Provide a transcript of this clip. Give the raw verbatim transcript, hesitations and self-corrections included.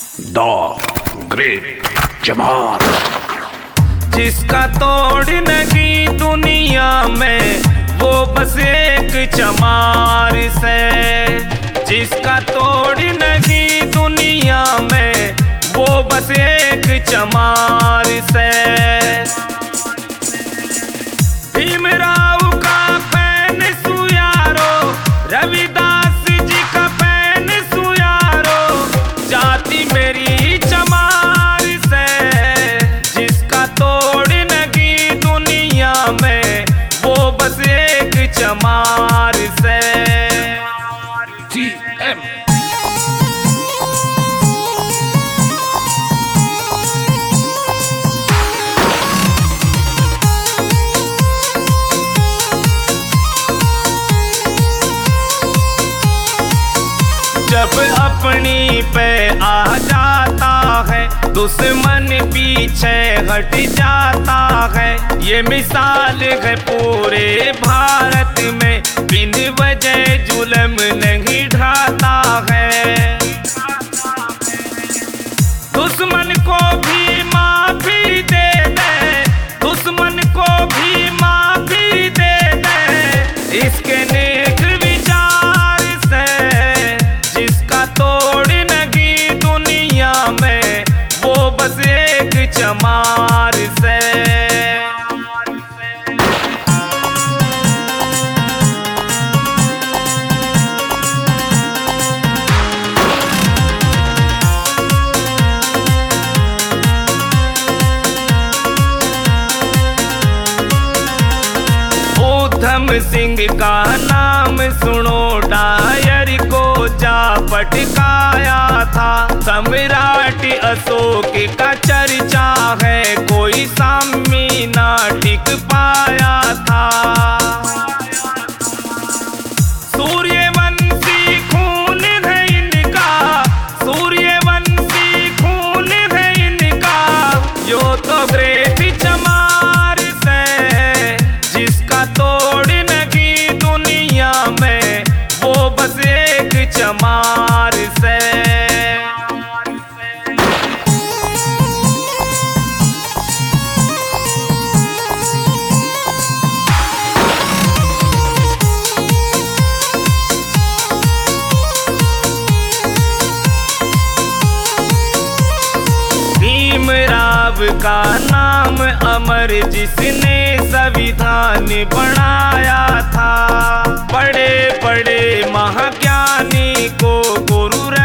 द great चमार। जिसका तोड़ नहीं दुनिया में वो बस एक चमार से, जिसका तोड़ नहीं दुनिया में वो बस एक चमार से। भीमराव का फैन सुयारो, रविदास जी का फैन सुयारो, जाति मेरी चमार से। जिसका तोड़ नहीं दुनिया में वो बस एक चमार से। टी एम जब अपनी पे आ जाता है दुश्मन पीछे हट जाता है। ये मिसाल है पूरे भारत में, बिन वजह जुल्म नहीं ढाता है। दुश्मन को भी माफी दे दे, दुश्मन को भी माफी दे दे, इसके नेक विचार से। जिसका तोड़ नहीं दुनिया में वो बस एक चमार से। उधम सिंह का नाम सुनो, डायर को जा पटकाया था। सम्राट अशोक का चर्चा है, कोई सामी ना टिक पाया था। सूर्यवंशी खून है इनका, सूर्यवंशी खून है इनका, यो तो ग्रेट चमार से। जिसका तोड़ नहीं दुनिया में वो बस एक चमार से। भीमराव का नाम अमर, जिसने संविधान बनाया था। बड़े बड़े महाज्ञानी को गुरु